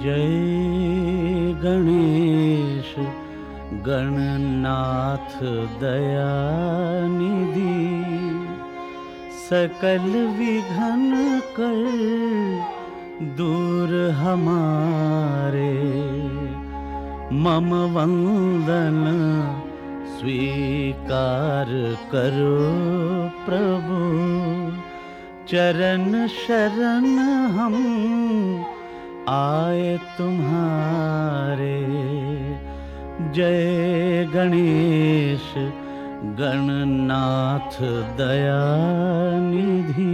जय गणेश गणनाथ दयानिधि, सकल विघ्न कर दूर हमारे। मम वंदन स्वीकार करो प्रभु, चरण शरण हम आए तुम्हारे। जय गणेश गणनाथ दयानिधि।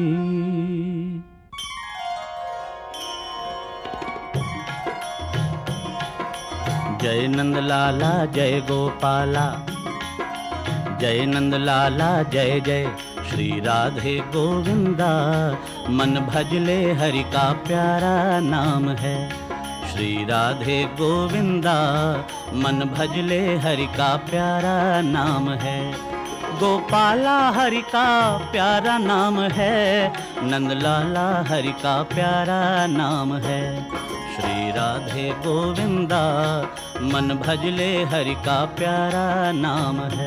जय नंद लाला जय गोपाला, जय नंद लाला जय जय श्री राधे गोविंदा। मन भजले हरि का प्यारा नाम है श्री राधे गोविंदा। मन भजले हरि का प्यारा नाम है। गोपाला हरि का प्यारा नाम है, नंदलाला हरि का प्यारा नाम है। श्री राधे गोविंदा मन भजले हरि का प्यारा नाम है।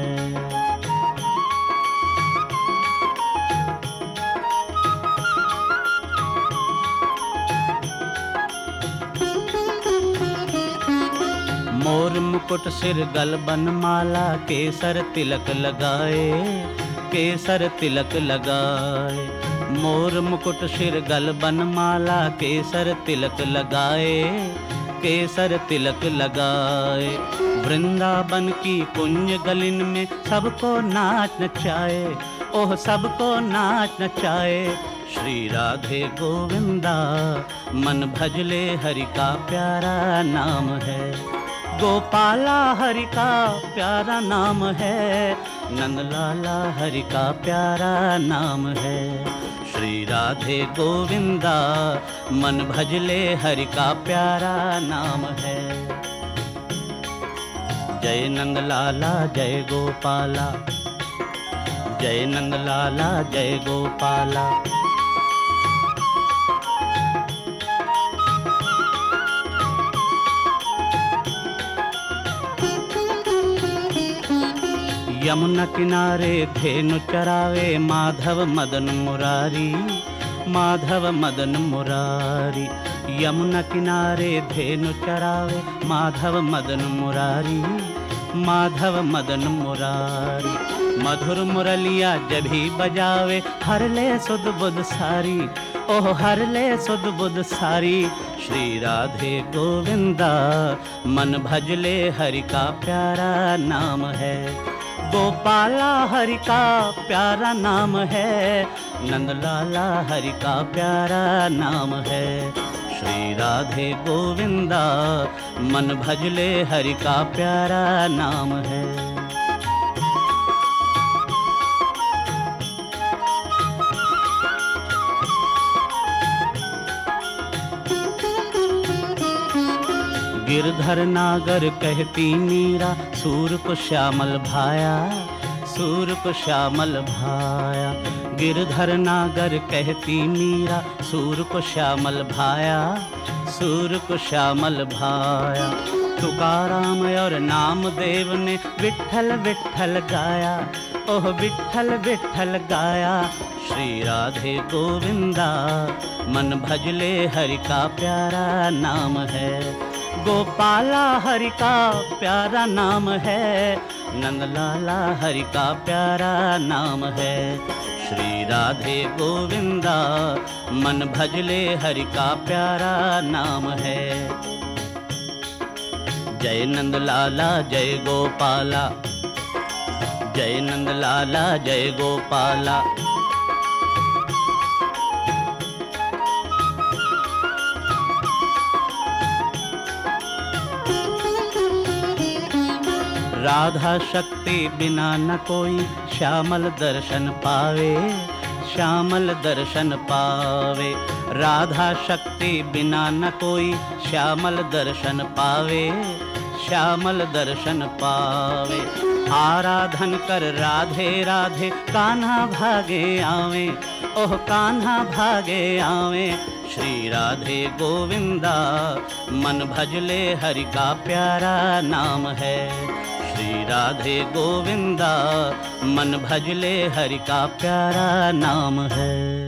मोर मुकुट सिर गल बनमाला, केसर तिलक लगाए, केसर तिलक लगाए। मोर मुकुट सिर गल बनमाला, केसर तिलक लगाए, केसर तिलक लगाए। वृंदावन की कुंज गलिन में सबको नाच नचाए, ओह सबको नाच नचाए। श्री राधे गोविंदा मन भजले हरि का प्यारा नाम है। गोपाला हरि का प्यारा नाम है, नंदलाला हरि का प्यारा नाम है। श्री राधे गोविंदा मन भजले हरि का प्यारा नाम है। जय नंदलाला जय गोपाला, जय नंदलाला जय गोपाला। यमुना किनारे धेनु चरावे, माधव मदन मुरारी, माधव मदन मुरारी। यमुना किनारे धेनु चरावे, माधव मदन मुरारी, माधव मदन मुरारी। मधुर मुरलिया जब ही बजावे, हर ले सुध बुध सारी, ओह हर ले सुध बुध सारी। श्री राधे गोविंदा मन भजले हरि का प्यारा नाम है। गोपाला हरि का प्यारा नाम है, नंदलाला हरि का प्यारा नाम है। श्री राधे गोविंदा मन भजले हरि का प्यारा नाम है। गिरधर नागर कहती मीरा, सूर को श्यामल भाया, सूर को श्यामल भाया। गिरधर नागर कहती मीरा, सूर को श्यामल भाया, सूर को श्यामल भाया। तुकाराम और नामदेव ने विठ्ठल विठ्ठल गाया, ओह विठ्ठल विठ्ठल गाया। श्री राधे गोविंदा मन भजले हरि का प्यारा नाम है। गोपाला हरि का प्यारा नाम है, नंदलाला हरि का प्यारा नाम है। श्री राधे गोविंदा मन भजले हरि का प्यारा नाम है। जय नंदलाला जय गोपाला, जय नंदलाला जय गोपाला। राधा शक्ति बिना न कोई श्यामल दर्शन पावे, श्यामल दर्शन पावे। राधा शक्ति बिना न कोई श्यामल दर्शन पावे, श्यामल दर्शन पावे। आराधन कर राधे राधे कान्हा भागे आवे, ओह कान्हा भागे आवे। श्री राधे गोविंदा मन भजले हरि का प्यारा नाम है। श्री राधे गोविंदा मन भजले हरि का प्यारा नाम है।